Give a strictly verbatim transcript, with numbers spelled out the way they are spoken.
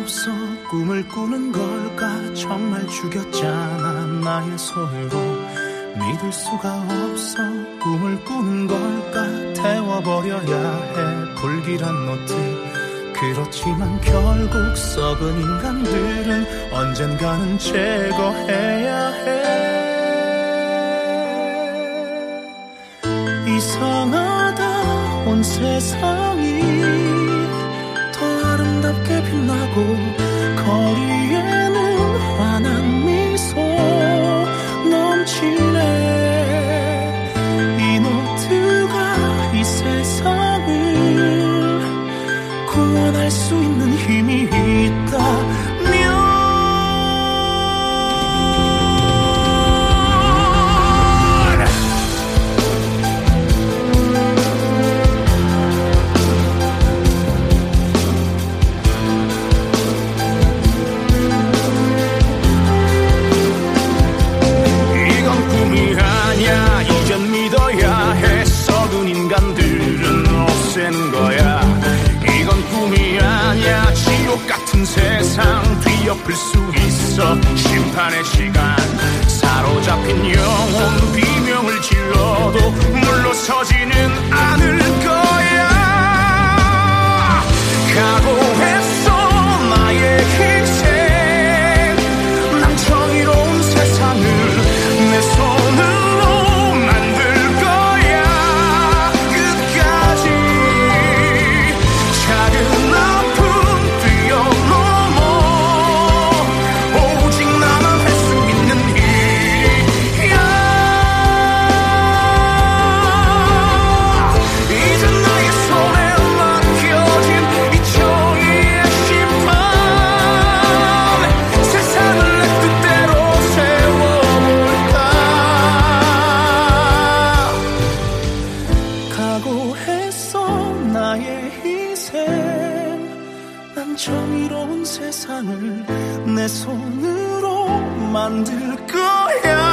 없어 꿈을 꾸는 걸까? 정말 죽였잖아 나의 손으로. 믿을 수가 없어 꿈을 꾸는 걸까? 태워버려야 해 불길한 노트. 그렇지만 결국 썩은 인간들은 언젠가는 제거해야 해. 이상하다 온 세상이 더 아름답게 빛나고 거리에는 환한 미소 넘치네. 이 노트가 이 세상을 구원할 수 있는 힘이 있다면 이건 꿈이 아니야. 이젠 믿어야 해. 썩은 인간들은 없애는 거야. 이건 꿈이 아니야. 지옥 같은 세상 뒤엎을 수 있어. 심판의 시간. 사로잡힌 영혼 비명을 질러도 물러서지는 않을 거야. 각오했어 나의 희생. 난 정의로운 세상을 내 손으로 만들 거야. 끝까지 작은 아픔 뛰어넘어 오직 나만 할 수 있는 일이야. 이제 나의 손에 맡겨진 이 정의의 심판. 세상을 내 뜻대로 세워볼까. 각오했어 나의 희생. 난 정의로운 세상을 내 손으로 만들 거야.